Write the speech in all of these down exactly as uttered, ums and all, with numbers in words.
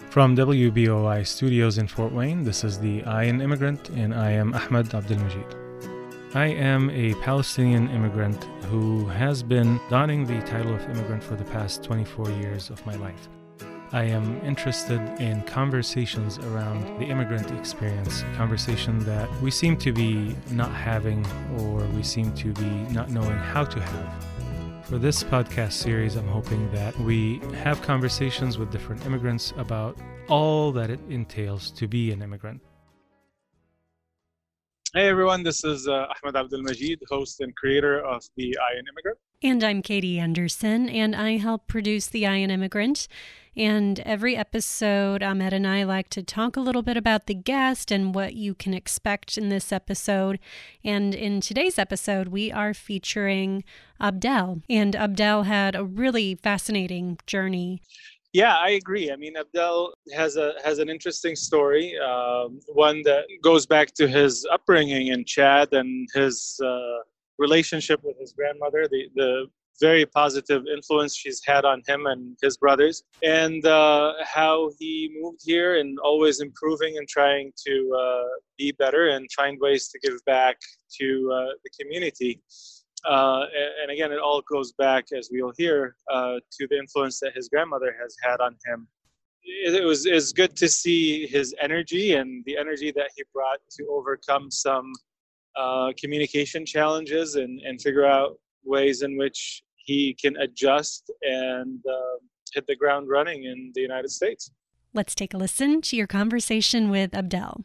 From W B O I Studios in Fort Wayne, this is the I An Immigrant, and I am Ahmed Abdel Majid. I am a Palestinian immigrant who has been donning the title of immigrant for the past twenty-four years of my life. I am interested in conversations around the immigrant experience, a conversation that we seem to be not having or we seem to be not knowing how to have. For this podcast series, I'm hoping that we have conversations with different immigrants about all that it entails to be an immigrant. Hey everyone, this is uh, Ahmed Abdel Majid, host and creator of the I An Immigrant. And I'm Katie Anderson, and I help produce the I An Immigrant. And every episode, Ahmed and I like to talk a little bit about the guest and what you can expect in this episode. And in today's episode, we are featuring Abdel. And Abdel had a really fascinating journey. Yeah, I agree. I mean, Abdel has a has an interesting story, um, one that goes back to his upbringing in Chad and his uh, relationship with his grandmother, the, the very positive influence she's had on him and his brothers, and uh, how he moved here and always improving and trying to uh, be better and find ways to give back to uh, the community. Uh, and again, it all goes back, as we'll hear, uh, to the influence that his grandmother has had on him. It, it was it's good to see his energy and the energy that he brought to overcome some uh, communication challenges and, and figure out ways in which he can adjust and uh, hit the ground running in the United States. Let's take a listen to your conversation with Abdel.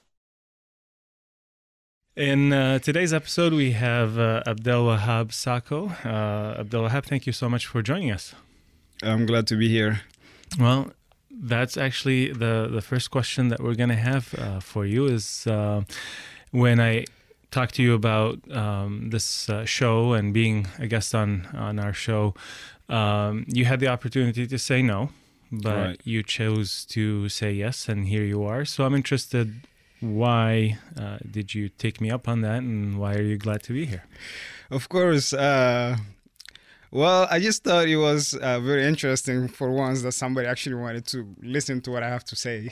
In uh, today's episode, we have uh, Abdel Wahab Sako. Uh, Abdel Wahab, thank you so much for joining us. I'm glad to be here. Well, that's actually the, the first question that we're going to have uh, for you is uh, when I talked to you about um, this uh, show and being a guest on, on our show, um, you had the opportunity to say no, but right. You chose to say yes, and here you are. So I'm interested, why uh, did you take me up on that, and why are you glad to be here? Of course. Uh, well, I just thought it was uh, very interesting for once that somebody actually wanted to listen to what I have to say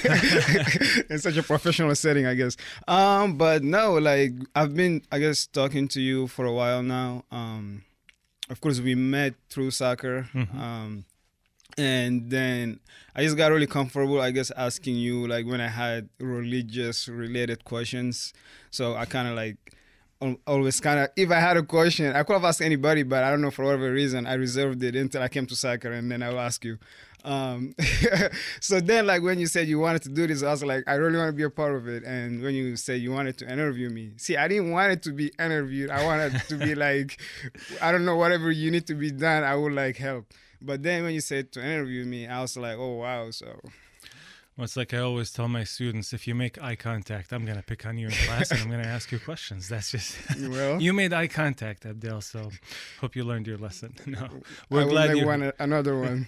in such a professional setting, I guess. Um, but no, like I've been, I guess, talking to you for a while now. Um, of course, we met through soccer. Mm-hmm. Um, And then I just got really comfortable, I guess, asking you, like, when I had religious-related questions. So I kind of, like, always kind of, if I had a question, I could have asked anybody, but I don't know, for whatever reason, I reserved it until I came to soccer, and then I'll ask you. Um, so then, like, when you said you wanted to do this, I was like, I really want to be a part of it. And when you said you wanted to interview me, see, I didn't want it to be interviewed. I wanted to be, like, I don't know, whatever you need to be done, I would, like, help. But then when you said to interview me, I was like, oh, wow. So, well, it's like I always tell my students, if you make eye contact, I'm going to pick on you in class and I'm going to ask you questions. That's just, well, you made eye contact, Abdel, so hope you learned your lesson. No, we're I will glad make you one, another one.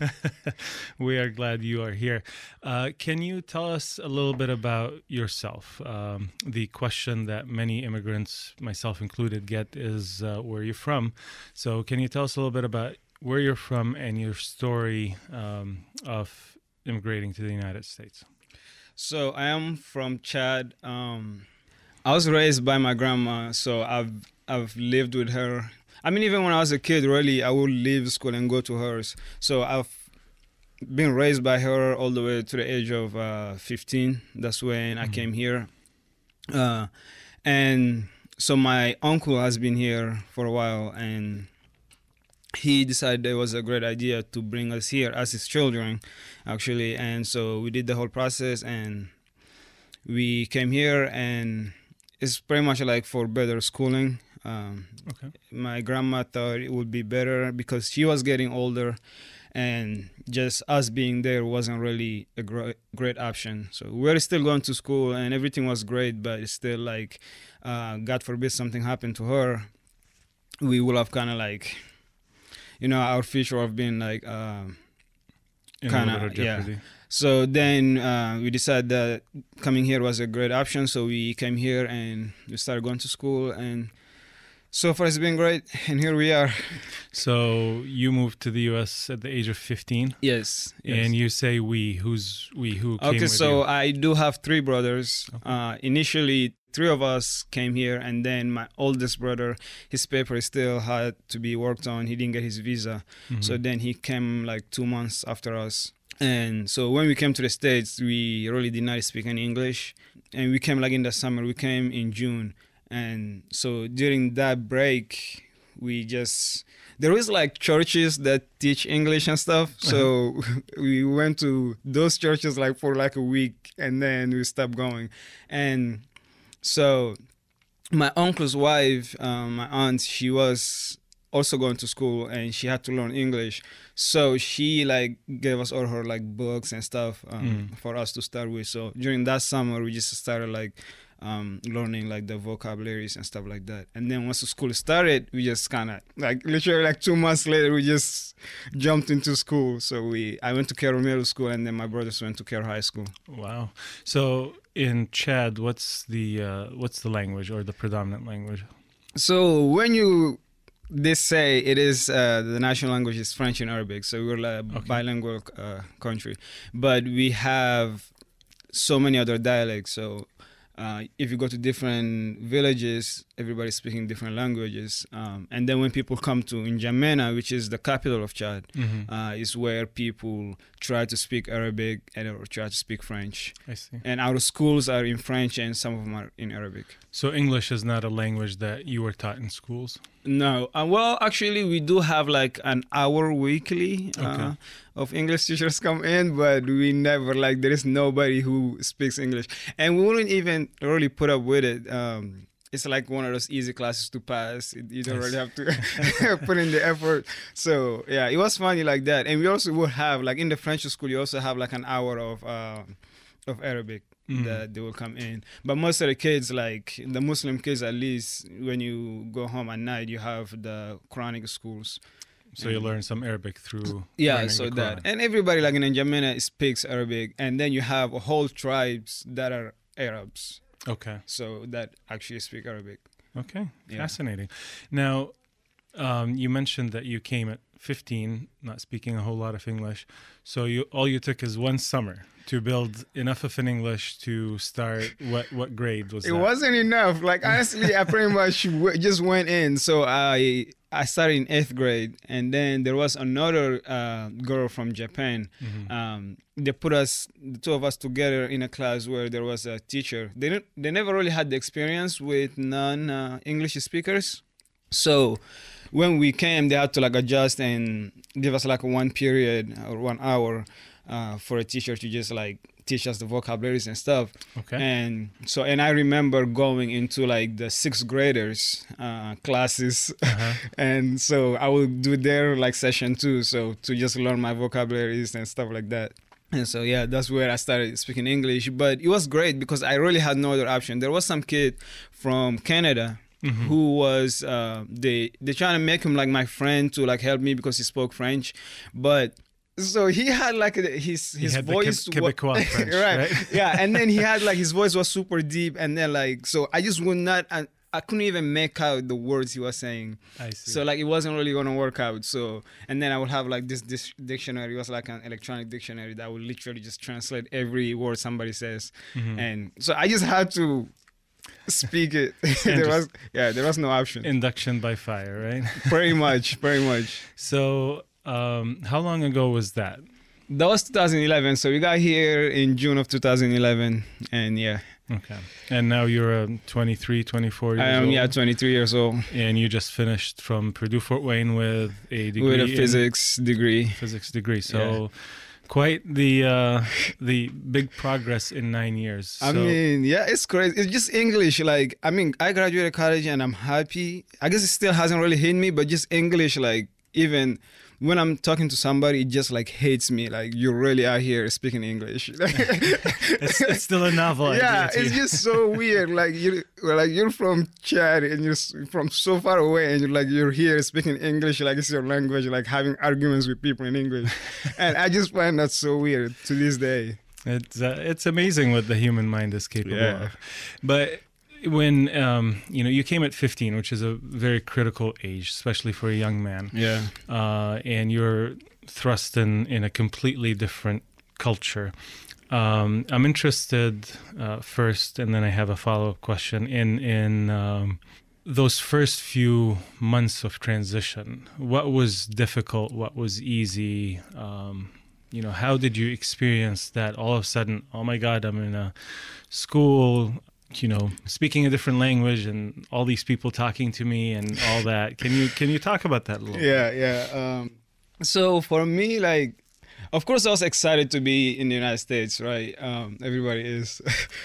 We are glad you are here. Uh, can you tell us a little bit about yourself? Um, the question that many immigrants, myself included, get is, uh, where are you from? So can you tell us a little bit about where you're from and your story um, of immigrating to the United States? So I am from Chad. Um, I was raised by my grandma, so I've I've lived with her. I mean, even when I was a kid, really, I would leave school and go to hers. So I've been raised by her all the way to the age of uh, fifteen. That's when mm-hmm. I came here. Uh, and so my uncle has been here for a while, and he decided it was a great idea to bring us here as his children, actually. And so we did the whole process, and we came here, and it's pretty much like for better schooling. Um, okay. My grandma thought it would be better because she was getting older, and just us being there wasn't really a gr- great option. So we were still going to school, and everything was great, but it's still like, uh, God forbid something happened to her, we would have kind of like, you know, our future of being like uh, kind of, yeah. So then uh, we decided that coming here was a great option. So we came here and we started going to school. And So far, it's been great, and here we are. So you moved to the U S at the age of fifteen? Yes. yes. And you say we. Who's we? Who came Okay, with so you? I do have three brothers. Okay. Uh, initially, three of us came here, and then my oldest brother, his paper still had to be worked on. He didn't get his visa. Mhm. So then he came like two months after us. And so when we came to the States, we really did not speak any English. And we came like in the summer. We came in June. And so during that break, we just, there is like churches that teach English and stuff. So we went to those churches like for like a week, and then we stopped going. And so my uncle's wife, um, my aunt, she was also going to school, and she had to learn English. So she like gave us all her like books and stuff um, Mm. for us to start with. So during that summer, we just started like um, learning like the vocabularies and stuff like that. And then once the school started, we just kind of like literally like two months later, we just jumped into school. So we, I went to Carroll Middle School, and then my brothers went to Carroll High School. Wow. So in Chad, what's the uh, what's the language or the predominant language? So when you, they say it is uh, the national language is French and Arabic. So we're like a Okay. bilingual uh, country, but we have so many other dialects. So uh, if you go to different villages, everybody's speaking different languages. Um, and then when people come to N'Djamena, which is the capital of Chad, Mm-hmm. uh, is where people try to speak Arabic and or try to speak French. I see. And our schools are in French, and some of them are in Arabic. So English is not a language that you were taught in schools? No, uh, well, actually, we do have like an hour weekly uh, Okay. of English teachers come in, but we never like there is nobody who speaks English, and we wouldn't even really put up with it. Um, it's like one of those easy classes to pass. It, you don't Yes. really have to put in the effort. So yeah, it was funny like that, and we also would have like in the French school, you also have like an hour of uh, of Arabic. Mm. That they will come in, but most of the kids, like the Muslim kids, at least when you go home at night, you have the Quranic schools. So you learn some Arabic through Yeah, learning so the that, Quran. and everybody like in N'Djamena speaks Arabic, and then you have a whole tribes that are Arabs, Okay. so that actually speak Arabic. Okay. Yeah. Fascinating. Now, um, you mentioned that you came at fifteen, not speaking a whole lot of English. So you all you took is one summer to build enough of an English to start. What what grade was It that? wasn't enough. Like honestly, I pretty much w- just went in. So I I started in eighth grade, and then there was another uh, girl from Japan. Mhm. Um, they put us, the two of us, together in a class where there was a teacher. They didn't, they never really had the experience with non uh, English speakers. So when we came, they had to like adjust and give us like one period or one hour uh, for a teacher to just like teach us the vocabularies and stuff. Okay. And so, and I remember going into like the sixth graders uh, classes, Uh-huh. and so I would do their like session too, so to just learn my vocabularies and stuff like that. And so yeah, that's where I started speaking English. But it was great because I really had no other option. There was some kid from Canada Mhm. who was uh, they they trying to make him like my friend to like help me because he spoke French, but. So he had like a, his He his had the voice Queb- wa- Quebecois French, right. right? Yeah, and then he had like his voice was super deep, and then like so I just would not I, I couldn't even make out the words he was saying. I see. So like it wasn't really gonna work out. So and then I would have like this this dictionary. It was like an electronic dictionary that would literally just translate every word somebody says, Mhm. and so I just had to speak it. there just- was yeah there was no option. Induction by fire, right? Pretty much, pretty much. So, um, how long ago was that? That was two thousand eleven. So we got here in June of two thousand eleven, and yeah, Okay. And now you're um, twenty-three, twenty-four years I am old. yeah twenty-three years old And you just finished from Purdue Fort Wayne with a degree with a in physics degree. physics degree. So, quite the uh, the big progress in nine years. I So- mean, yeah, it's crazy. It's just English. Like, I mean, I graduated college and I'm happy. I guess it still hasn't really hit me, but just English, like, even when I'm talking to somebody, it just like hates me. Like, you really are here speaking English. it's, it's still a novel yeah, idea to it's you. just so weird. Like you, like you're from Chad and you're s- from so far away, and you're like you're here speaking English, like it's your language, like having arguments with people in English, and I just find that so weird to this day. It's uh, it's amazing what the human mind is capable Yeah. of. But when um, you know you came at fifteen, which is a very critical age, especially for a young man. Yeah. Uh, and you're thrust in in a completely different culture. Um, I'm interested uh, first, and then I have a follow-up question in in um, those first few months of transition. What was difficult? What was easy? Um, you know, how did you experience that? All of a sudden, oh my God, I'm in a school, you know, speaking a different language, and all these people talking to me, and all that. Can you can you talk about that a little? Yeah, yeah. Um, so for me, like, of course, I was excited to be in the United States, right? Um, everybody is,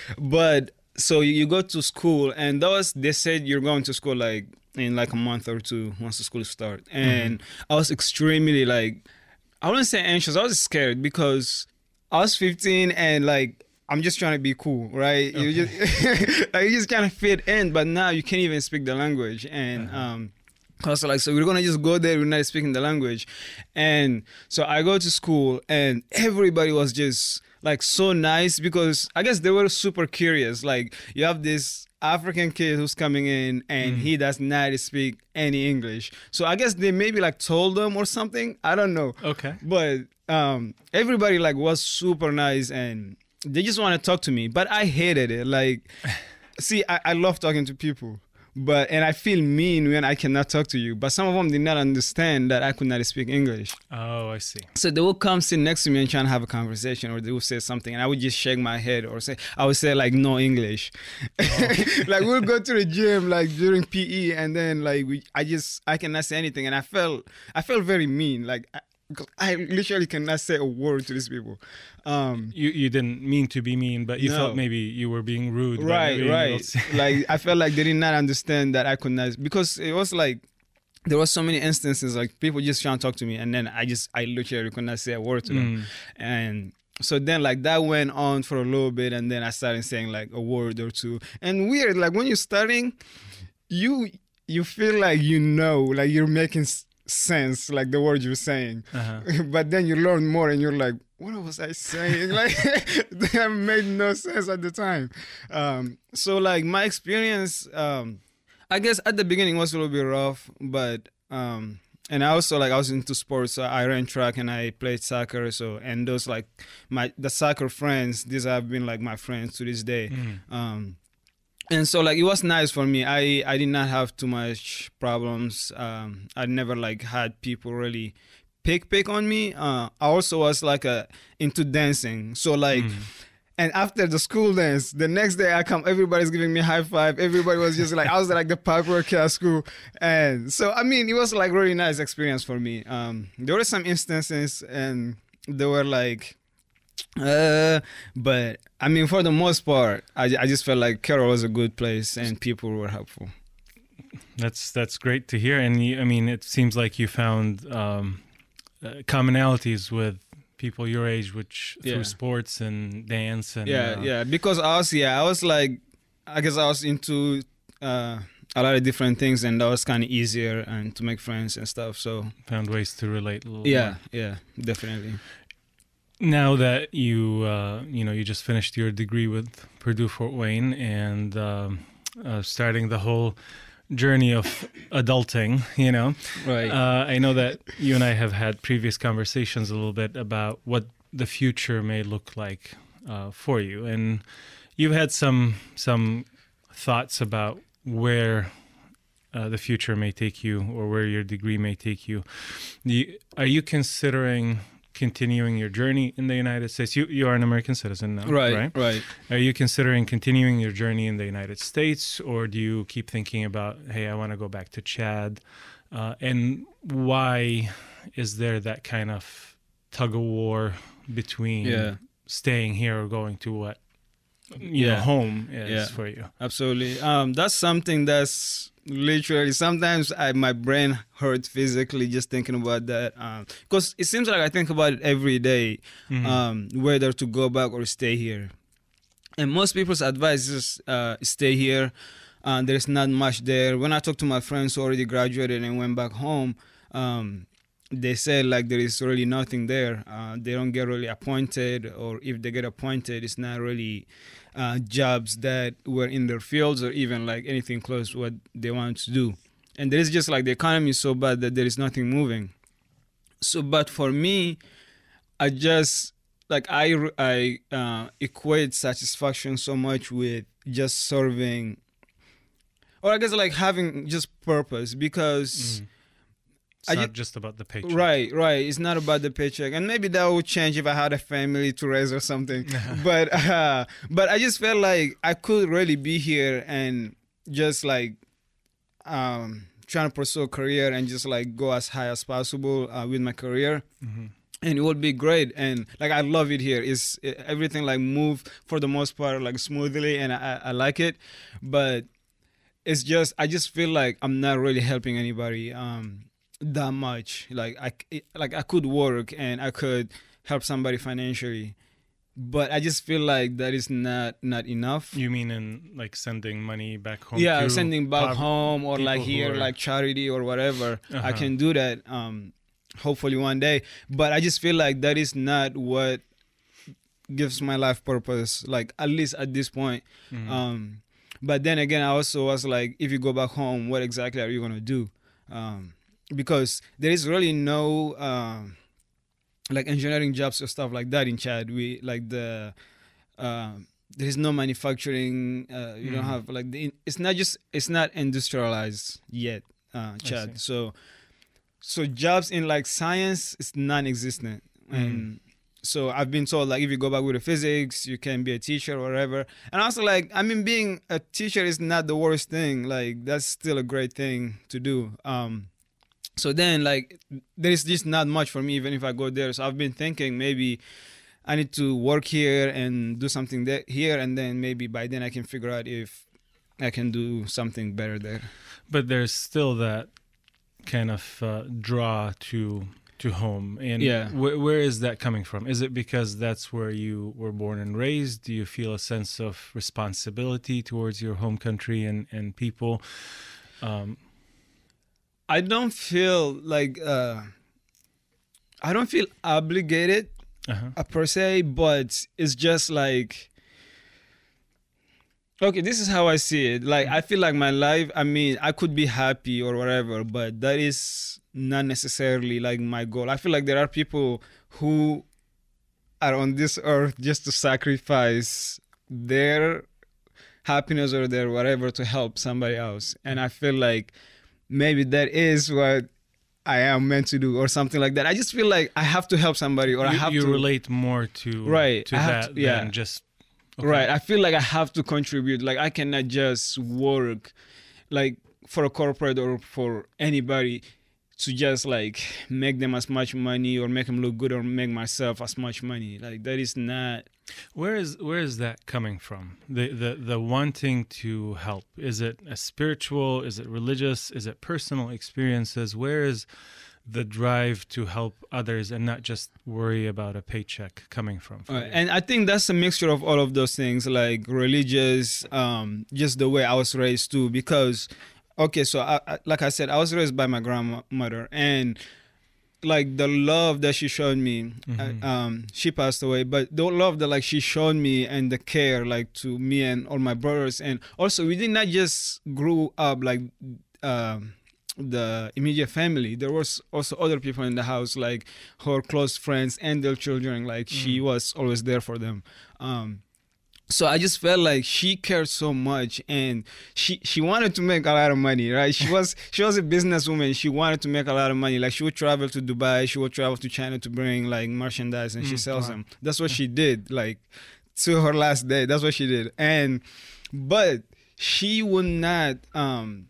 but so you go to school, and that was they said you're going to school like in like a month or two once the school starts, and mm-hmm. I was extremely like, I wouldn't say anxious, I was scared because I was fifteen and like I'm just trying to be cool, right? Okay. You just like you just kind of fit in, but now you can't even speak the language, and uh-huh. um. I was like, so we're gonna just go there, we're not speaking the language. And so I go to school and everybody was just like so nice because I guess they were super curious. Like you have this African kid who's coming in and mm. he does not speak any English. So I guess they maybe like told them or something. I don't know. Okay. But um, everybody like was super nice and they just want to talk to me. But I hated it. Like, see, I, I love talking to people. But and I feel mean when I cannot talk to you. But some of them did not understand that I could not speak English. Oh, I see. So they would come sit next to me and try and have a conversation, or they would say something, and I would just shake my head or say, I would say like no English. Oh. Like we'll go to the gym like during P E, and then like we, I just I cannot say anything, and I felt I felt very mean. Like I, I literally cannot say a word to these people. Um, you you didn't mean to be mean, but you no. felt maybe you were being rude. Right, right. Like I felt like they did not understand that I could not, because it was like there was so many instances like people just trying to talk to me, and then I just I literally could not say a word to them, mm. and so then like that went on for a little bit, and then I started saying like a word or two. And weird, like when you're starting, you you feel like you know, like you're making sense, like the words you're saying, uh-huh. But then you learn more and you're like, what was I saying? Like that made no sense at the time. Um, so like my experience, um, I guess at the beginning was a little bit rough, but um, and I also like I was into sports. So I ran track and I played soccer. So and those like my the soccer friends, these have been like my friends to this day. Mm. Um, And so like it was nice for me. I, I did not have too much problems. Um, I never like had people really pick pick on me. Uh, I also was like a, into dancing. So like, mm. and after the school dance, the next day I come, everybody's giving me a high five. Everybody was just like, I was like the popular kid at school. And so, I mean, it was like really nice experience for me. Um, there were some instances and they were like, Uh, but I mean, for the most part, I, I just felt like Carroll was a good place and people were helpful. That's that's great to hear. And you, I mean, it seems like you found um, uh, commonalities with people your age, which through yeah. sports and dance and yeah, uh, yeah. Because I was yeah, I was like, I guess I was into uh, a lot of different things, and that was kind of easier and to make friends and stuff. So found ways to relate a little. Yeah, more. yeah, definitely. Now that you, uh, you know, you just finished your degree with Purdue Fort Wayne and um, uh, starting the whole journey of adulting, you know, right? Uh, I know that you and I have had previous conversations a little bit about what the future may look like uh, for you, and you've had some some thoughts about where uh, the future may take you or where your degree may take you. you are you considering continuing your journey in the United States? You you are an American citizen now, right? Right. Right. Are you considering continuing your journey in the United States, or do you keep thinking about, hey, I want to go back to Chad? Uh, and why is there that kind of tug of war between yeah. staying here or going to what you yeah. know, home is yeah. for you? Absolutely. Um, that's something that's literally sometimes I, my brain hurts physically just thinking about that, because um, it seems like I think about it every day, mm-hmm. um, whether to go back or stay here. And most people's advice is uh, stay here. Uh, there's not much there. When I talk to my friends who already graduated and went back home, um, they say like there is really nothing there. Uh, they don't get really appointed, or if they get appointed, it's not really uh, jobs that were in their fields or even like anything close to what they want to do. And there is just like the economy is so bad that there is nothing moving. So, but for me, I just like I I uh, equate satisfaction so much with just serving, or I guess like having just purpose, because. Mm. It's I not ju- just about the paycheck. Right, right. It's not about the paycheck, and maybe that would change if I had a family to raise or something. but uh, but I just felt like I could really be here and just like um, trying to pursue a career and just like go as high as possible uh, with my career. Mm-hmm. And it would be great, and like I love it here. It's it, everything like move for the most part like smoothly, and I, I like it. But it's just I just feel like I'm not really helping anybody. Um, that much like I it, like I could work and I could help somebody financially, but I just feel like that is not not enough. You mean in like sending money back home? Yeah, to sending back pov- home or like people who here are- like charity or whatever. Uh-huh. I can do that um hopefully one day, but I just feel like that is not what gives my life purpose, like at least at this point. Mhm. um but then again I also was like, if you go back home, what exactly are you going to do? um because there is really no um, like engineering jobs or stuff like that in Chad. We like the uh, there is no manufacturing. Uh, you Mhm. don't have like the. It's not just it's not industrialized yet, uh, see. Chad. So so jobs in like science is non-existent, Mhm. and so I've been told like if you go back with the physics, you can be a teacher or whatever. And also like I mean, being a teacher is not the worst thing. Like that's still a great thing to do. Um, So then, like, there is just not much for me, even if I go there. So I've been thinking maybe I need to work here and do something there, here, and then maybe by then I can figure out if I can do something better there. But there's still that kind of uh, draw to to home. And Yeah. wh- where is that coming from? Is it because that's where you were born and raised? Do you feel a sense of responsibility towards your home country and, and people? Um, I don't feel like uh, I don't feel obligated uh-huh. uh, per se, but it's just like, okay, this is how I see it. Like I feel like my life, I mean, I could be happy or whatever, but that is not necessarily like my goal. I feel like there are people who are on this earth just to sacrifice their happiness or their whatever to help somebody else, and I feel like maybe that is what I am meant to do or something like that. I just feel like I have to help somebody, or you, I have you to relate more to Right, to I have that to- yeah. than just okay. Right. I feel like I have to contribute. Like I cannot just work like for a corporate or for anybody to just like make them as much money or make them look good or make myself as much money. Like that is not. Where is where is that coming from? The the the wanting to help. Is it a spiritual? Is it religious? Is it personal experiences? Where is the drive to help others and not just worry about a paycheck coming from? for Uh, you? and I think that's a mixture of all of those things, like religious, um, just the way I was raised too. Because, okay, so I, I, like I said, I was raised by my grandmother, and like the love that she showed me, Mhm. uh, um, she passed away, but the love that like she showed me and the care like to me and all my brothers, and also we did not just grow up like um, the immediate family. There was also other people in the house, like her close friends and their children. Like she Mm. was always there for them. Um, so I just felt like she cared so much, and she she wanted to make a lot of money, right? She was she was a businesswoman. She wanted to make a lot of money. Like she would travel to Dubai, she would travel to China to bring like merchandise, and she Mm, sells wow. them. That's what she did. Like to her last day, that's what she did. And but she would not um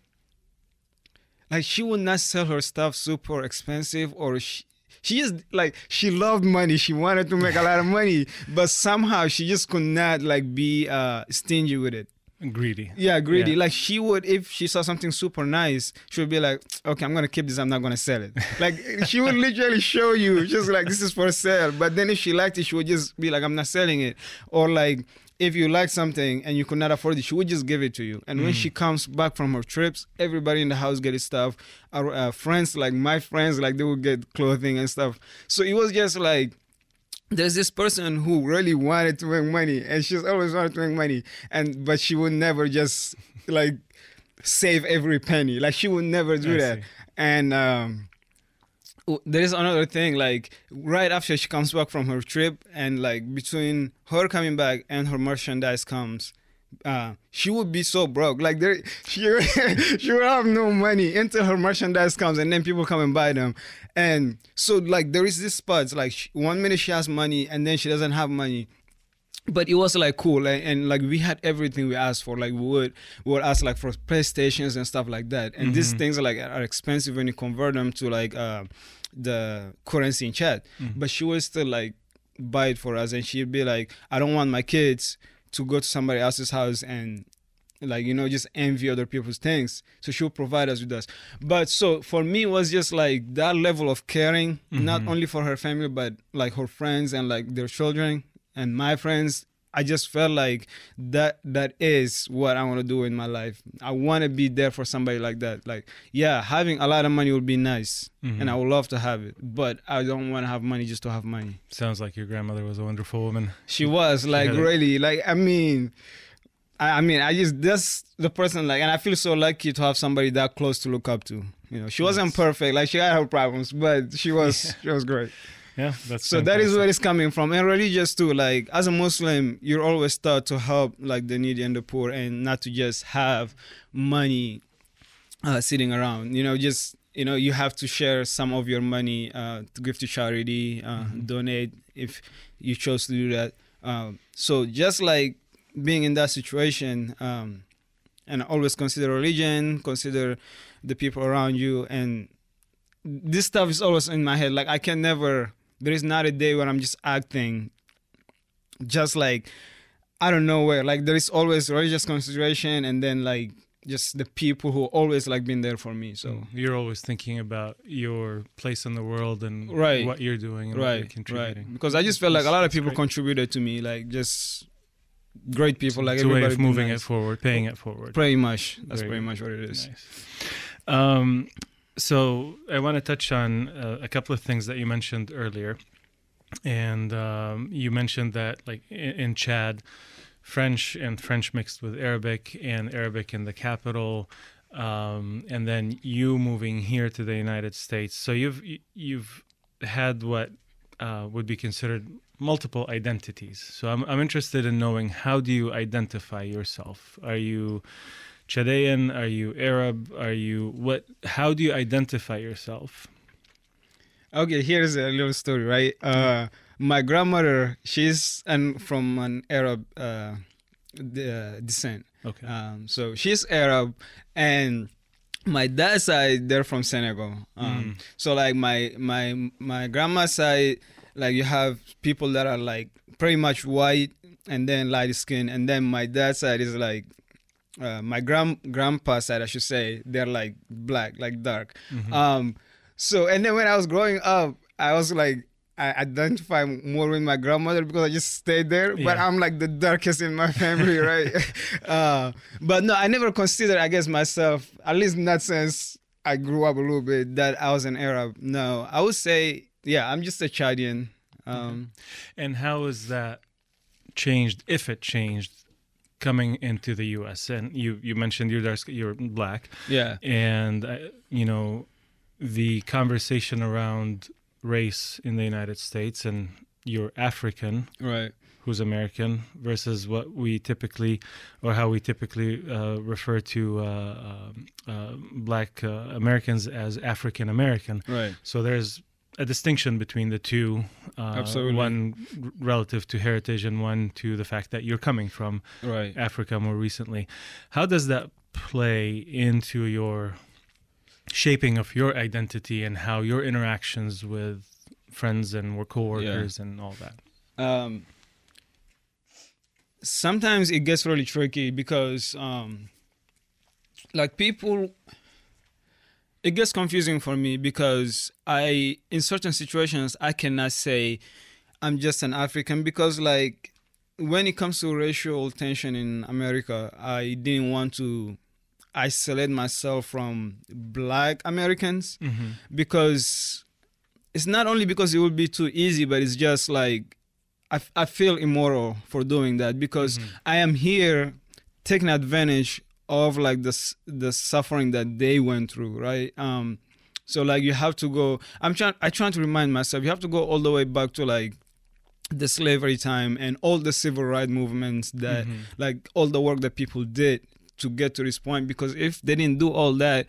like she would not sell her stuff super expensive, or she, she just like she loved money. She wanted to make a lot of money, but somehow she just could not like be uh stingy with it. greedy. Yeah, greedy. Yeah. Like she would, if she saw something super nice, she would be like, okay, I'm going to keep this. I'm not going to sell it. Like she would literally show you just like, this is for sale. But then if she liked it, she would just be like, I'm not selling it. Or like, if you like something and you could not afford it, she would just give it to you. And mm. when she comes back from her trips, everybody in the house gets stuff. Our uh, friends, like my friends, like they would get clothing and stuff. So it was just like, there's this person who really wanted to make money, and she's always wanted to make money, and but she would never just like save every penny. Like she would never do I that. See. And um, there is another thing. Like right after she comes back from her trip, and like between her coming back and her merchandise comes, uh, she would be so broke. Like there, she she would have no money until her merchandise comes, and then people come and buy them. And so like there is this spots like she, one minute she has money and then she doesn't have money, but it was like cool, and, and like we had everything we asked for. Like we would we would ask like for PlayStations and stuff like that. And mm-hmm. these things are like are expensive when you convert them to like uh, the currency in Chad. Mm-hmm. But she would still like buy it for us, and she'd be like, I don't want my kids to go to somebody else's house and like, you know, just envy other people's things. So she'll provide us with us. But so for me, it was just like that level of caring, mm-hmm. not only for her family, but like her friends and like their children and my friends. I just felt like that that is what I want to do in my life. I want to be there for somebody like that. Like, yeah, having a lot of money would be nice, mm-hmm. and I would love to have it, but I don't want to have money just to have money. Sounds like your grandmother was a wonderful woman. She was, like, she really, like, I mean... I mean, I just, that's the person, like, and I feel so lucky to have somebody that close to look up to. You know, she wasn't yes. perfect, like, she had her problems, but she was, yeah. she was great. Yeah, that's so fantastic. That is where it's coming from. And religious too, like, as a Muslim, you're always taught to help, like, the needy and the poor, and not to just have money uh, sitting around. You know, just, you know, you have to share some of your money uh, to give to charity, uh, mm-hmm. donate if you chose to do that. Um, so just like, being in that situation, um, and always consider religion, consider the people around you, and this stuff is always in my head. Like I can never, there is not a day when I'm just acting just like, I don't know where, like there is always religious consideration, and then like just the people who always like been there for me. So you're always thinking about your place in the world and right. what you're doing and right. what you're contributing. Right. Because I just felt like a lot of people great. contributed to me, like just great people, like it's everybody. A way of moving nice. it forward, paying it forward. Pretty much. That's Very pretty much what it is. Nice. Um, so I want to touch on uh, a couple of things that you mentioned earlier. And um, you mentioned that like in, in Chad, French and French mixed with Arabic and Arabic in the capital. Um, and then you moving here to the United States. So you've, you've had what uh, would be considered multiple identities. So I'm I'm interested in knowing, how do you identify yourself? Are you Chaldean? Are you Arab? Are you what? How do you identify yourself? Okay, here's a little story, right? Uh, my grandmother, she's an, from an Arab uh, de- descent. Okay. Um, so she's Arab, and my dad's side, they're from Senegal. Um, mm. So like my my my grandma's side, like you have people that are like pretty much white and then light skin, and then my dad's side is like uh, my grand grandpa's side, I should say, they're like black, like dark. Mm-hmm. Um, so and then when I was growing up, I was like I identify more with my grandmother because I just stayed there, yeah. but I'm like the darkest in my family, right? uh, but no, I never considered, I guess, myself, at least in that sense, I grew up a little bit, that I was an Arab. No, I would say, yeah, I'm just a Chadian. Um, mm-hmm. And how has that changed, if it changed, coming into the U S? And you, you mentioned you're dark, you're black. Yeah. And, uh, you know, the conversation around race in the United States, and you're African, right, who's American, versus what we typically, or how we typically uh, refer to uh, uh, black uh, Americans as African American. Right. So there's a distinction between the two. Uh, Absolutely. One relative to heritage, and one to the fact that you're coming from right. Africa more recently. How does that play into your shaping of your identity and how your interactions with friends and work co-workers yeah. and all that? Um, sometimes it gets really tricky because um, like people, it gets confusing for me because I, in certain situations, I cannot say I'm just an African because like when it comes to racial tension in America, I didn't want to isolate myself from Black Americans mm-hmm. because it's not only because it would be too easy, but it's just like I, I feel immoral for doing that because mm-hmm. I am here taking advantage of like the the suffering that they went through, right? Um, so like you have to go. I'm trying. I trying to remind myself. You have to go all the way back to like the slavery time and all the civil rights movements that mm-hmm. like all the work that people did to get to this point. Because if they didn't do all that,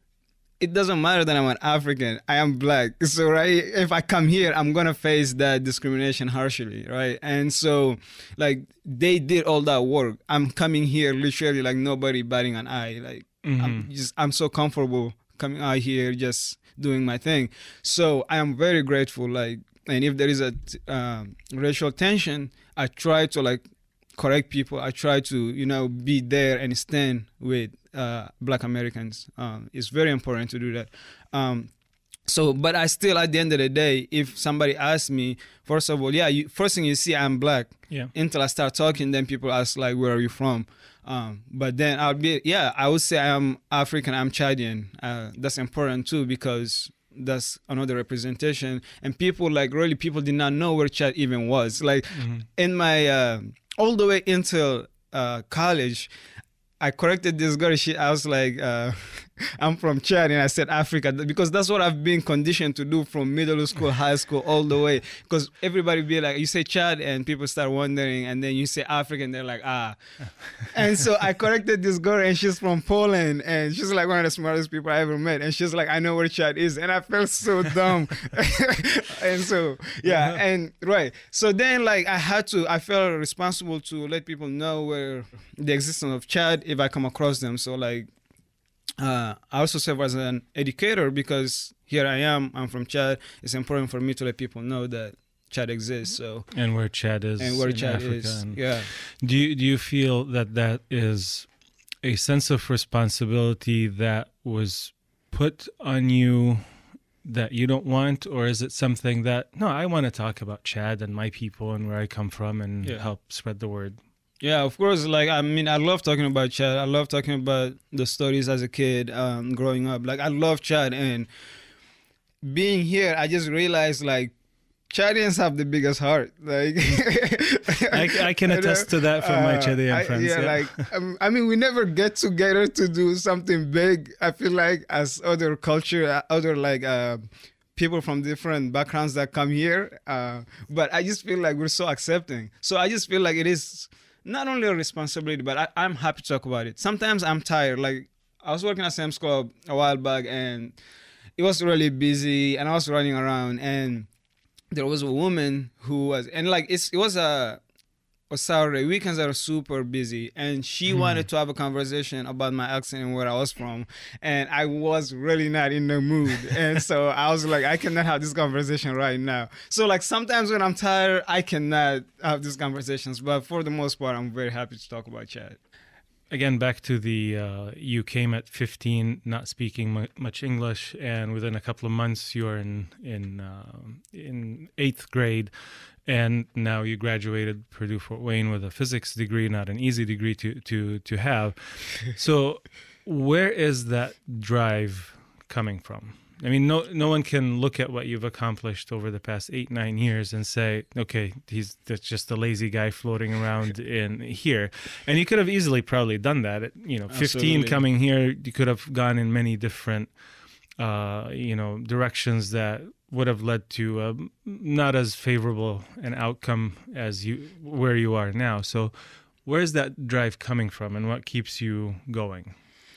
it doesn't matter that I'm an African. I am Black. So, right, if I come here, I'm going to face that discrimination harshly, right? And so, like, they did all that work. I'm coming here literally like nobody batting an eye. Like, mm-hmm. I'm just, I'm so comfortable coming out here just doing my thing. So, I am very grateful. Like, and if there is a um, racial tension, I try to, like, correct people. I try to, you know, be there and stand with uh, Black Americans. Um, it's very important to do that. Um, so, but I still, at the end of the day, if somebody asks me, first of all, yeah, you, first thing you see, I'm Black. Yeah. Until I start talking, then people ask, like, where are you from? Um, but then I'll be, yeah, I would say I'm African, I'm Chadian. Uh, that's important too, because that's another representation. And people, like, really, people did not know where Chad even was. Like, mm-hmm. in my... Uh, all the way until uh, college, I corrected this girl. She, I was like, uh, I'm from Chad, and I said Africa, because that's what I've been conditioned to do from middle school, high school, all the way. Because everybody be like, you say Chad, and people start wondering, and then you say African, they're like, ah. And so I corrected this girl, and she's from Poland, and she's like one of the smartest people I ever met. And she's like, I know where Chad is. And I felt so dumb. And so, yeah, and right. So then, like, I had to, I felt responsible to let people know where the existence of Chad if I come across them. So, like, Uh, I also serve as an educator because here I am, I'm from Chad. It's important for me to let people know that Chad exists. So and where Chad is, and where in Chad Africa. is. And yeah. Do you do you feel that that is a sense of responsibility that was put on you that you don't want, or is it something that no, I want to talk about Chad and my people and where I come from and yeah. help spread the word? Yeah, of course. Like, I mean, I love talking about Chad. I love talking about the stories as a kid, um, growing up. Like, I love Chad. And being here, I just realized, like, Chadians have the biggest heart. Like, I, I can attest to that from uh, my Chadian I, friends. Yeah, yeah. like, um, I mean, we never get together to do something big. I feel like as other culture, other, like, uh, people from different backgrounds that come here. Uh, but I just feel like we're so accepting. So I just feel like it is not only a responsibility, but I, I'm happy to talk about it. Sometimes I'm tired. Like, I was working at Sam's Club a while back, and it was really busy, and I was running around, and there was a woman who was, and like, it's, it was a, a Saturday. Weekends are super busy, and she mm. wanted to have a conversation about my accent and where I was from, and I was really not in the mood. And so I was like, I cannot have this conversation right now. So, like, sometimes when I'm tired, I cannot have these conversations, but for the most part, I'm very happy to talk about Chad. Again, back to the, uh, you came at fifteen, not speaking mu- much English, and within a couple of months, you're in in uh, in eighth grade, and now you graduated Purdue Fort Wayne with a physics degree, not an easy degree to to to have. So, where is that drive coming from? I mean, no no one can look at what you've accomplished over the past eight, nine years and say, okay, he's that's just a lazy guy floating around in here. And you could have easily probably done that. At, you know, fifteen, absolutely. Coming here, you could have gone in many different, uh, you know, directions that would have led to a not as favorable an outcome as you where you are now. So where's that drive coming from, and what keeps you going?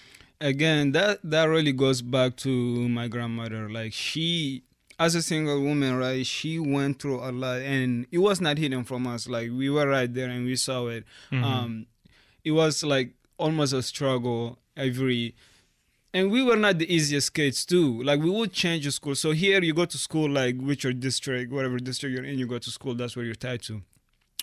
Again, that that really goes back to my grandmother. Like, she, as a single woman, right, she went through a lot, and it was not hidden from us. Like, we were right there and we saw it. Mm-hmm. Um, it was like almost a struggle every, and we were not the easiest kids too. Like, we would change the school. So here you go to school, like, with your district, whatever district you're in, you go to school, that's where you're tied to.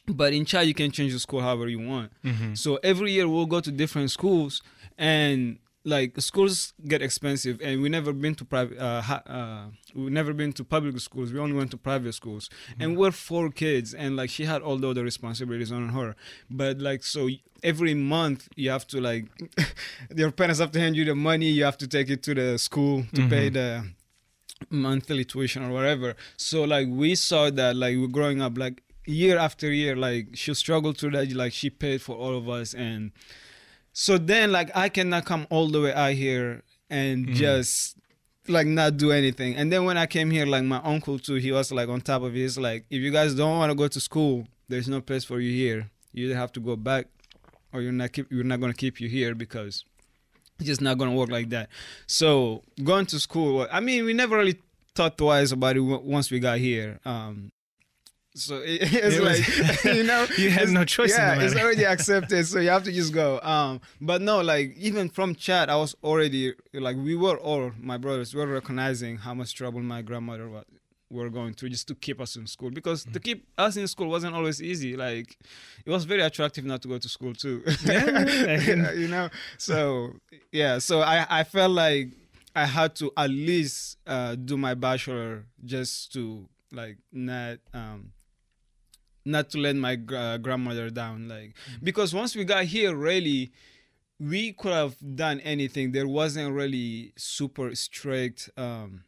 But in Chad, you can change the school however you want. Mm-hmm. So every year we'll go to different schools, and like schools get expensive, and we never been to private. Uh, ha- uh, we never been to public schools. We only went to private schools, Mm-hmm. and we're four kids, and like she had all the other responsibilities on her. But like so, every month you have to like, your parents have to hand you the money. You have to take it to the school to Mhm. pay the monthly tuition or whatever. So like we saw that like we're growing up like year after year, like she struggled through that. Like she paid for all of us, and so then like I cannot come all the way out here and Mhm. just like not do anything. And then when I came here, like my uncle too, he was like on top of it. He's like, if you guys don't want to go to school, there's no place for you here. You either have to go back, or you're not keep, you're not gonna keep you here, because it's just not gonna work like that. So going to school, I mean, we never really thought twice about it w- once we got here. Um, so it, it's It was- like you know, You had it's- no choice in the Yeah, it's matter. already accepted, so you have to just go. Um, but no, like even from Chad, I was already like we were all my brothers were recognizing how much trouble my grandmother was were going through just to keep us in school, because to keep us in school wasn't always easy. Like it was very attractive not to go to school too. Yeah. You know. So yeah, so I I felt like I had to at least uh, do my bachelor just to like not um not to let my gra- grandmother down, like because once we got here, really we could have done anything. There wasn't really super strict um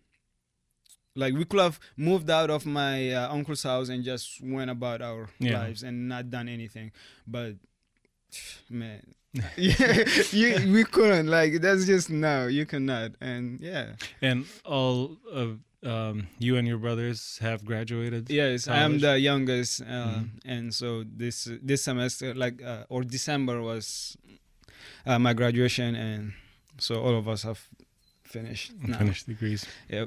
like we could have moved out of my uh, uncle's house and just went about our Yeah. lives and not done anything. But man, yeah, you, we couldn't. Like that's just no, you cannot. And yeah, And all of um, you and your brothers have graduated. yes, I am College? the youngest, uh, Mhm. and so this this semester, like uh, or December was uh, my graduation, and so all of us have finished. Now. Finished degrees. Yep.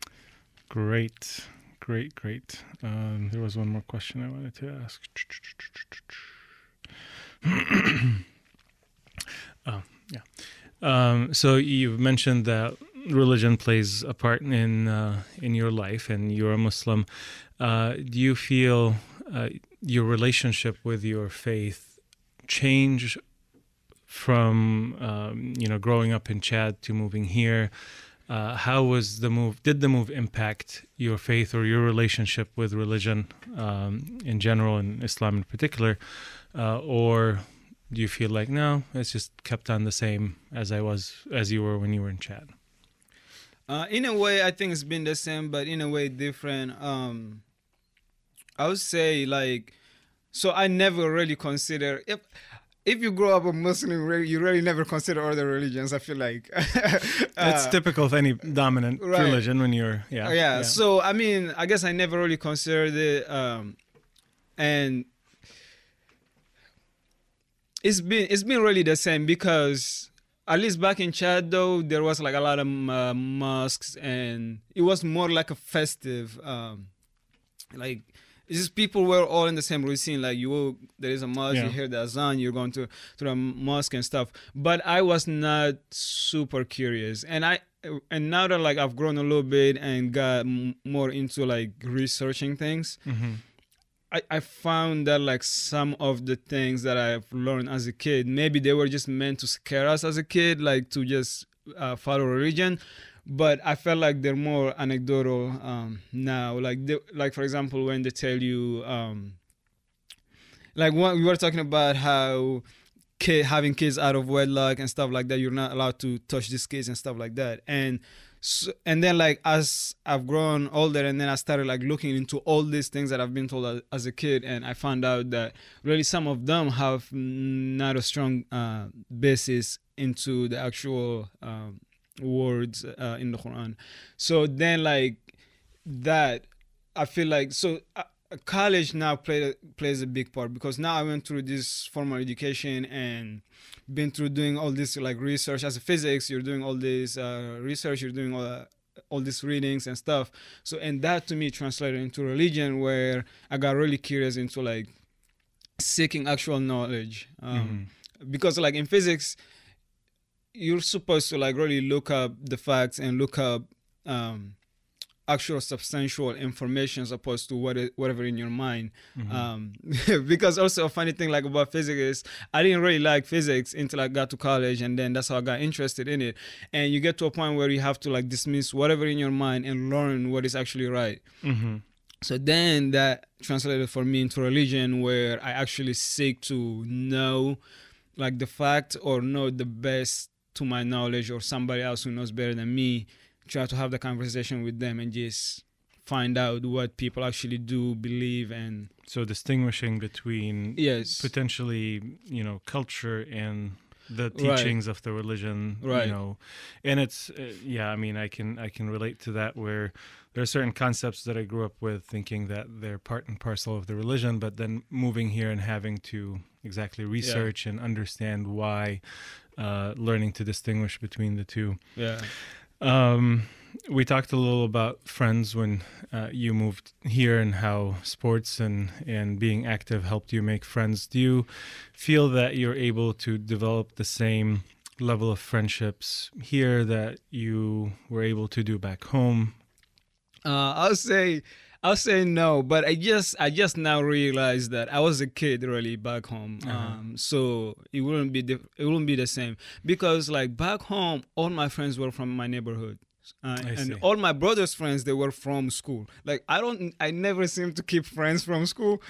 Great, great, great. Um, there was one more question I wanted to ask. Oh, yeah. Um, so you've mentioned that religion plays a part in uh, in your life, and you're a Muslim. Uh, do you feel uh, your relationship with your faith change from um, you know growing up in Chad to moving here? Uh, how was the move? Did the move impact your faith or your relationship with religion um, in general and Islam in particular, uh, or do you feel like no, it's just kept on the same as I was as you were when you were in Chad? Uh, in a way, I think it's been the same, but in a way different. Um, I would say like, so I never really consider if. If you grow up a Muslim, really- you really never consider other religions. I feel like That's uh, typical of any dominant right. religion when you're yeah yeah, So I mean, I guess I never really considered it, um, and it's been it's been really the same, because at least back in Chad though there was like a lot of uh, mosques, and it was more like a festive, um, like. It's just people were all in the same routine. Like you, will, there is a mosque, Yeah. you hear the azan, you're going to to the mosque and stuff. But I was not super curious, and I and now that like I've grown a little bit and got m- more into like researching things, hmm I I found that like some of the things that I've learned as a kid, maybe they were just meant to scare us as a kid, like to just uh, follow religion. But I felt like they're more anecdotal um, now. Like, they, like for example, when they tell you, um, like what we were talking about how kid, having kids out of wedlock and stuff like that, you're not allowed to touch these kids and stuff like that. And so, and then like as I've grown older, and then I started like looking into all these things that I've been told as, as a kid, and I found out that really some of them have not a strong uh, basis into the actual. Um, words uh, in the Quran. So then like that I feel like so uh, college now play, plays a big part, because now I went through this formal education and been through doing all this like research as a physics. You're doing all this uh, research, you're doing all uh, all these readings and stuff. So and that to me translated into religion, where I got really curious into like seeking actual knowledge, um, mm-hmm. because like in physics you're supposed to like really look up the facts and look up um, actual substantial information as opposed to what it, whatever in your mind. Mhm. Um, because also a funny thing like about physics is I didn't really like physics until I got to college, and then that's how I got interested in it. And you get to a point where you have to like dismiss whatever in your mind and learn what is actually right. Mhm. So then that translated for me into religion, where I actually seek to know like the fact or know the best to my knowledge, or somebody else who knows better than me, try to have the conversation with them and just find out what people actually do believe. And So distinguishing between yes, potentially, you know, culture and the Right. teachings of the religion, Right. you know, and it's uh, yeah. I mean, I can I can relate to that, where there are certain concepts that I grew up with thinking that they're part and parcel of the religion, but then moving here and having to exactly research and understand why, uh, learning to distinguish between the two. yeah, Um, we talked a little about friends when uh, you moved here, and how sports and, and being active helped you make friends. Do you feel that you're able to develop the same level of friendships here that you were able to do back home? uh, I'll say. I'll say no, but I just I just now realized that I was a kid really back home, Uh-huh. um, so it wouldn't be diff- it wouldn't be the same, because like back home, all my friends were from my neighborhood, uh, I and see. all my brother's friends, they were from school. Like I don't I never seem to keep friends from school,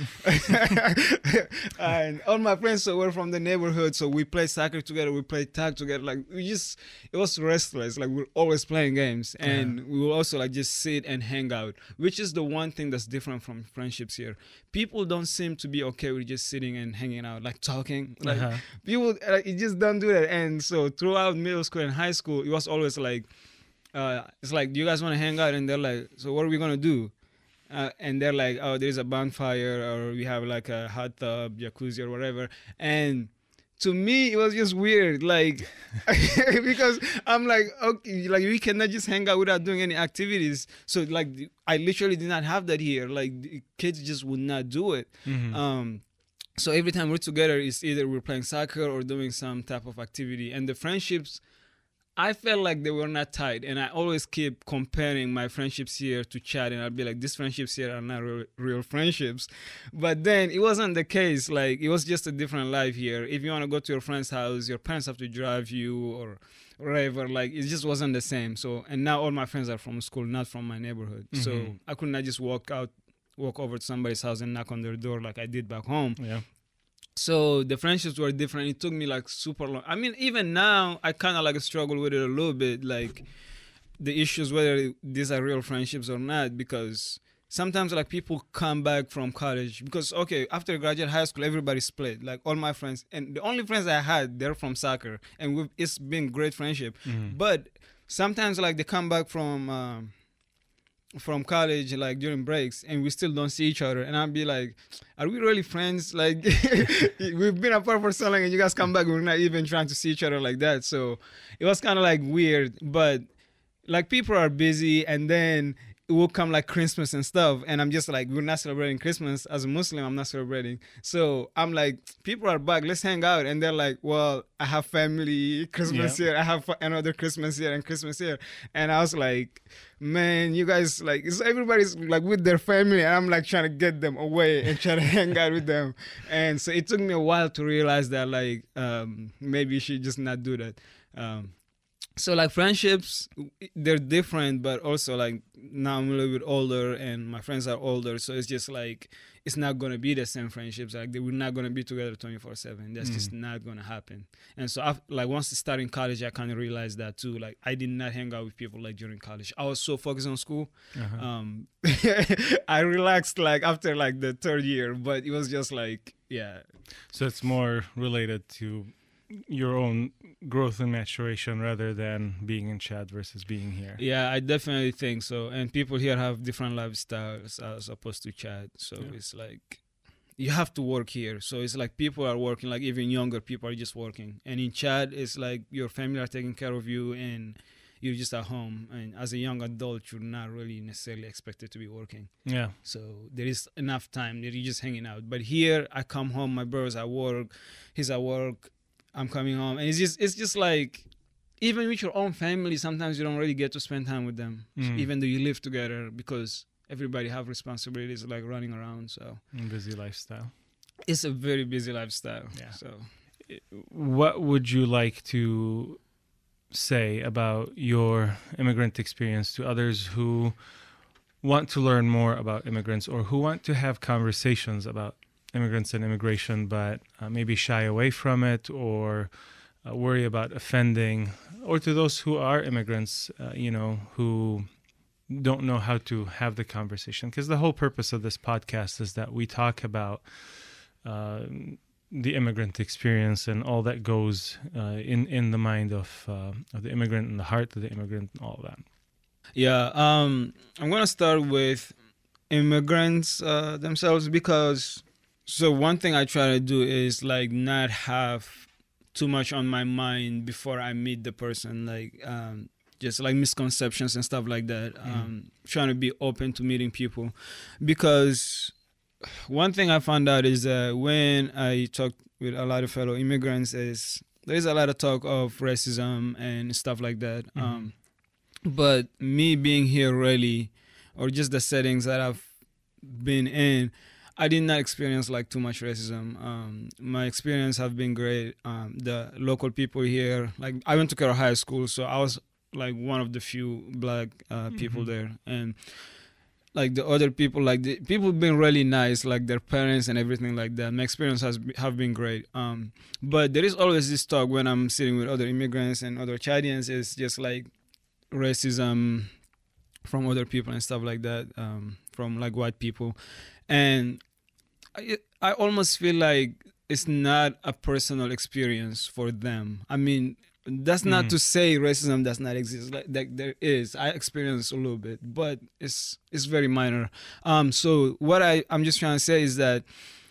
and all my friends so were from the neighborhood. So we played soccer together, we played tag together. Like we just it was restless. Like we're always playing games, and we will also like just sit and hang out, which is the one thing that's different from friendships here. People don't seem to be okay with just sitting and hanging out, like talking. Like Uh-huh. people, like, you just don't do that. And so throughout middle school and high school, it was always like, uh, it's like, do you guys want to hang out? And they're like, so what are we gonna do? Uh, and they're like, oh, there's a bonfire, or we have like a hot tub, jacuzzi, or whatever. And to me, it was just weird, like, because I'm like, okay, like we cannot just hang out without doing any activities. So like, I literally did not have that here. Like, the kids just would not do it. Mhm. Um, so every time we're together, it's either we're playing soccer or doing some type of activity. And the friendships, I felt like they were not tight, and I always keep comparing my friendships here to Chad, and I'll be like, these friendships here are not real, real friendships. But then it wasn't the case. Like, it was just a different life here. If you want to go to your friend's house, your parents have to drive you or whatever. Like, it just wasn't the same. So, and now all my friends are from school, not from my neighborhood. So Mhm. I could not just walk out, walk over to somebody's house and knock on their door like I did back home. Yeah. So the friendships were different. It took me like super long. I mean, even now, I kind of like struggle with it a little bit, like the issues whether these are real friendships or not, because sometimes like people come back from college because, okay, after graduate high school, everybody split. Like all my friends, and the only friends I had, they're from soccer, and we've, it's been great friendship. Mhm. But sometimes like they come back from um, from college like during breaks, and we still don't see each other, and I'll be like, are we really friends? Like we've been apart for so long, and you guys come back, we're not even trying to see each other like that. So it was kind of like weird, but like people are busy, and then it will come like Christmas and stuff, and I'm just like, we're not celebrating Christmas. As a Muslim, I'm not celebrating. So I'm like, people are back, let's hang out. And they're like, well, I have family Christmas Yeah. here, I have another Christmas here and Christmas here. And I was like, man, you guys, like, it's, everybody's like with their family, and I'm like trying to get them away and try to hang out with them. And so it took me a while to realize that like um, maybe you should just not do that. Um, so like friendships, they're different, but also like now I'm a little bit older and my friends are older, so it's just like it's not gonna be the same friendships. Like they we're not gonna be together twenty-four seven. That's just not gonna happen. And so I, like once I started in college, I kind of realized that too. Like I did not hang out with people like during college. I was so focused on school. Uh-huh. Um, I relaxed like after like the third year, but it was just like yeah. So it's more related to your own growth and maturation rather than being in Chad versus being here. Yeah, I definitely think so. And people here have different lifestyles as opposed to Chad. So Yeah. it's like you have to work here. So it's like people are working, like even younger people are just working. And in Chad, it's like your family are taking care of you and you're just at home. And as a young adult, you're not really necessarily expected to be working. Yeah. So there is enough time that you're just hanging out. But here, I come home, my brother's at work, he's at work, I'm coming home, and it's just it's just like even with your own family, sometimes you don't really get to spend time with them, Mm. even though you live together, because everybody have responsibilities like running around. So Busy lifestyle. it's a very busy lifestyle. Yeah. So What would you like to say about your immigrant experience to others who want to learn more about immigrants or who want to have conversations about immigrants and immigration, but uh, maybe shy away from it or uh, worry about offending, or to those who are immigrants, uh, you know, who don't know how to have the conversation? Because the whole purpose of this podcast is that we talk about uh, the immigrant experience and all that goes uh, in in the mind of uh, of the immigrant and the heart of the immigrant and all that. yeah, um, I'm gonna start with immigrants uh, themselves, because so one thing I try to do is like not have too much on my mind before I meet the person, like um, just like misconceptions and stuff like that. Mm. Um, trying to be open to meeting people, because one thing I found out is that when I talk with a lot of fellow immigrants, is there's a lot of talk of racism and stuff like that. Mhm. Um, but me being here really, or just the settings that I've been in, I did not experience like too much racism. Um, my experience have been great. Um, the local people here, like I went to Carroll High School, so I was like one of the few black uh, people Mhm. there, and like the other people, like the people been really nice, like their parents and everything like that. My experience has be, have been great. Um, but there is always this talk when I'm sitting with other immigrants and other Chadians, is just like racism from other people and stuff like that, um, from like white people, and I, I almost feel like it's not a personal experience for them. I mean, that's not Mhm. to say racism does not exist. Like, like there is. I experience a little bit, but it's it's very minor. Um, so what I I'm just trying to say is that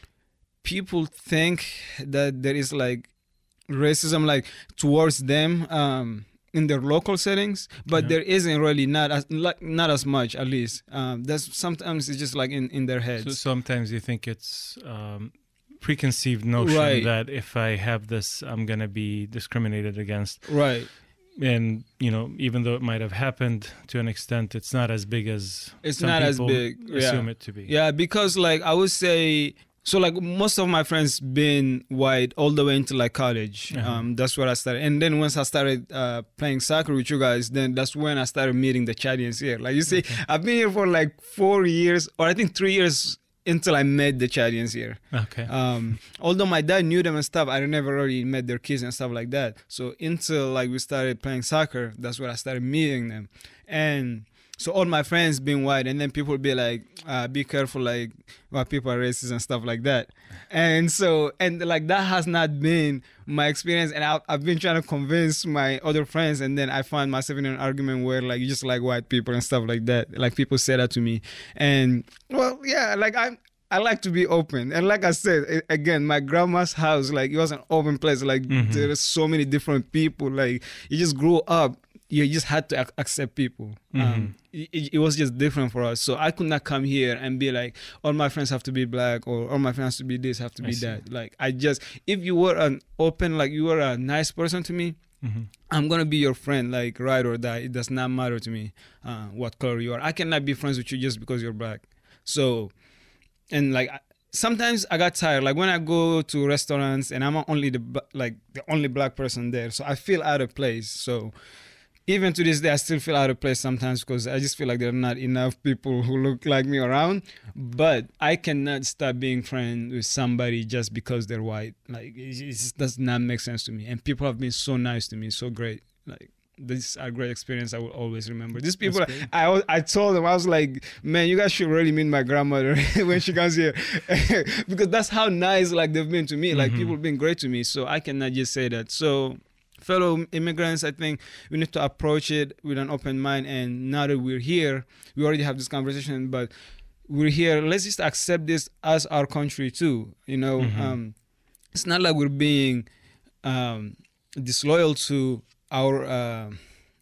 people think that there is like racism like towards them um, in their local settings, but Yeah. there isn't really, not as like, not as much at least. Um, that's sometimes it's just like in, in their heads. So sometimes you think it's um, preconceived notion Right. that if I have this, I'm gonna be discriminated against. Right. And you know, even though it might have happened to an extent, it's not as big as It's some not as people big. assume Yeah. it to be. Yeah, because like I would say, so like most of my friends been white all the way into like college. Uh-huh. Um, that's where I started, and then once I started uh, playing soccer with you guys, then that's when I started meeting the Chadians here. Like you see, I've been here for like four years, or I think three years until I met the Chadians here. Okay. Um, although my dad knew them and stuff, I never really met their kids and stuff like that. So until like we started playing soccer, that's where I started meeting them. And so all my friends being white, and then people be like, uh, be careful, like white people are racist and stuff like that. And so, and like that has not been my experience. And I, I've been trying to convince my other friends, and then I find myself in an argument where like you just like white people and stuff like that. Like people say that to me, and well, yeah, like I'm. I like to be open, and like I said a- again, my grandma's house, like it was an open place. Like Mhm. there's so many different people. Like you just grew up, you just had to ac- accept people. Um, it, it was just different for us. So I could not come here and be like, all my friends have to be black, or all my friends have to be this, have to I be see. that. Like I just, if you were an open, like you were a nice person to me, Mhm. I'm gonna be your friend, like ride or die. It does not matter to me uh, what color you are. I cannot be friends with you just because you're black. So, and like I- sometimes I got tired. Like when I go to restaurants and I'm only the ba- like the only black person there, so I feel out of place. So even to this day, I still feel out of place sometimes because I just feel like there are not enough people who look like me around. But I cannot stop being friends with somebody just because they're white. Like it, it just does not make sense to me. And people have been so nice to me, so great. Like this is a great experience. I will always remember. These people, great. I was- I told them, I was like, man, you guys should really meet my grandmother when she comes here, because that's how nice like they've been to me. Like Mhm. people have been great to me. So I cannot just say that. So fellow immigrants, I think we need to approach it with an open mind. And now that we're here, we already have this conversation, but we're here. Let's just accept this as our country too. You know, Mhm. um, it's not like we're being um, disloyal to our uh,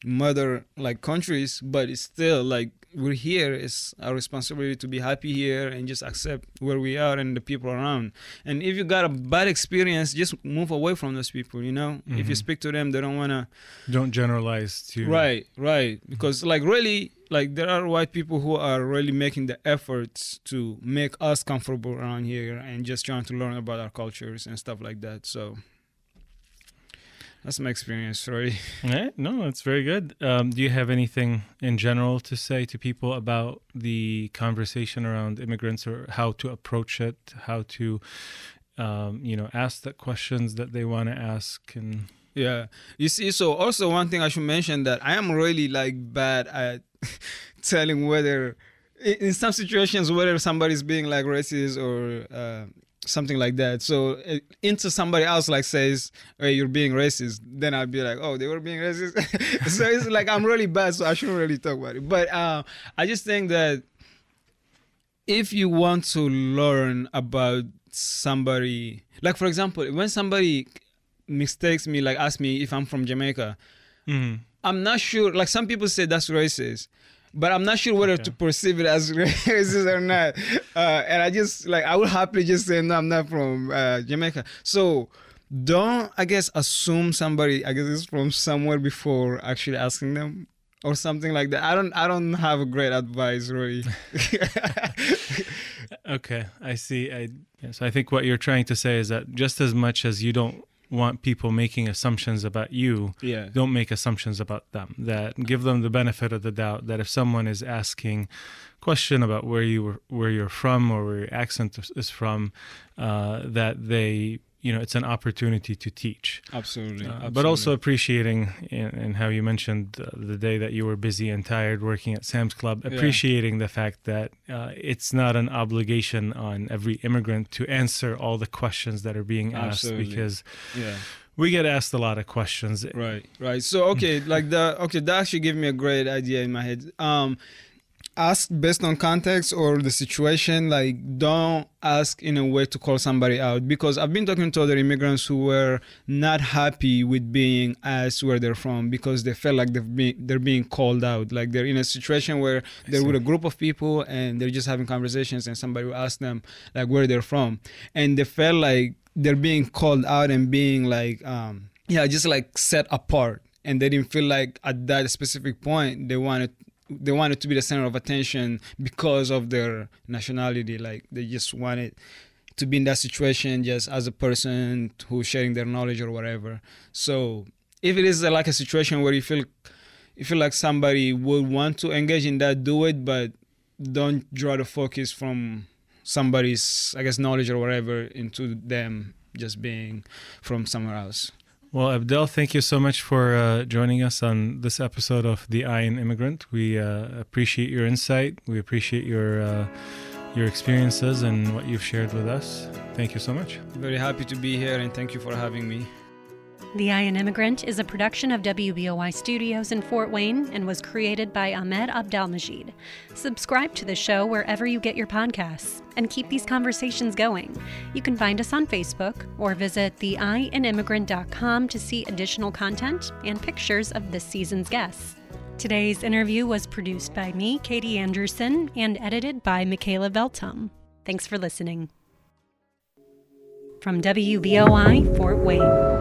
mother like countries, but it's still like we're here. It's our responsibility to be happy here and just accept where we are and the people around. And if you got a bad experience, just move away from those people, you know. Mm-hmm. If you speak to them, they don't want to. Don't generalize too. Right, right. Because like really, like there are white people who are really making the efforts to make us comfortable around here and just trying to learn about our cultures and stuff like that. So that's my experience, sorry. Yeah, no, it's very good. Um, do you have anything in general to say to people about the conversation around immigrants, or how to approach it, how to, um, you know, ask the questions that they want to ask? And yeah, you see, so also one thing I should mention that I am really like bad at telling whether, in some situations, whether somebody's being like racist or uh, something like that. So uh, into somebody else like says, hey, you're being racist, then I'll be like, oh, they were being racist. So it's like I'm really bad, so I shouldn't really talk about it. But uh, I just think that if you want to learn about somebody, like for example, when somebody mistakes me, like ask me if I'm from Jamaica, mm-hmm. I'm not sure, like some people say that's racist, but I'm not sure whether okay. to perceive it as racist or not. Uh, and I just, like, I would happily just say, no, I'm not from uh, Jamaica. So don't, I guess, assume somebody, I guess, is from somewhere before actually asking them or something like that. I don't, I don't have a great advice, really. Okay, I see. I, yeah, so I think what you're trying to say is that just as much as you don't want people making assumptions about you, yeah. don't make assumptions about them. That give them the benefit of the doubt that if someone is asking a question about where you were, where you're from, or where your accent is from, uh, that they, you know, it's an opportunity to teach. Absolutely. Uh, Absolutely. But also appreciating, and how you mentioned uh, the day that you were busy and tired working at Sam's Club, appreciating yeah. the fact that uh, it's not an obligation on every immigrant to answer all the questions that are being asked. Absolutely. Because yeah. we get asked a lot of questions. Right, right. So, okay, like the, okay, that actually gave me a great idea in my head. Um, ask based on context or the situation. Like, don't ask in a way to call somebody out, because I've been talking to other immigrants who were not happy with being asked where they're from, because they felt like they're being, they're being called out. Like they're in a situation where they're with a group of people and they're just having conversations, and somebody will ask them like where they're from, and they felt like they're being called out and being like, um, yeah, just like set apart. And they didn't feel like at that specific point they wanted they wanted to be the center of attention because of their nationality. Like they just wanted to be in that situation just as a person who's sharing their knowledge or whatever. So if it is uh, like a situation where you feel you feel like somebody would want to engage in that, do it, but don't draw the focus from somebody's, I guess, knowledge or whatever into them just being from somewhere else. Well, Abdel, thank you so much for uh, joining us on this episode of The I in Immigrant. We uh, appreciate your insight. We appreciate your uh, your experiences and what you've shared with us. Thank you so much. Very happy to be here, and thank you for having me. The I in Immigrant is a production of W B O I Studios in Fort Wayne and was created by Ahmed Abdelmajid. Subscribe to the show wherever you get your podcasts and keep these conversations going. You can find us on Facebook or visit the i in immigrant dot com to see additional content and pictures of this season's guests. Today's interview was produced by me, Katie Anderson, and edited by Michaela Veltum. Thanks for listening. From W B O I Fort Wayne.